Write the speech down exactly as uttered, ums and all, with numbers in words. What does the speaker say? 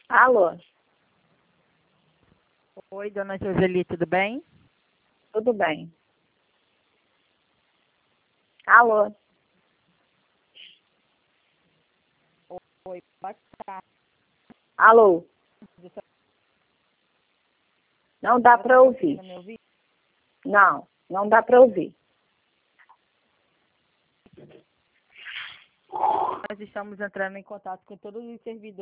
Alô? Oi, dona Joseli, tudo bem? Tudo bem. Alô? Oi, boa tarde. Alô? Não dá para ouvir. Conseguindo me ouvir? Não, não dá para ouvir. Nós estamos entrando em contato com todos os servidores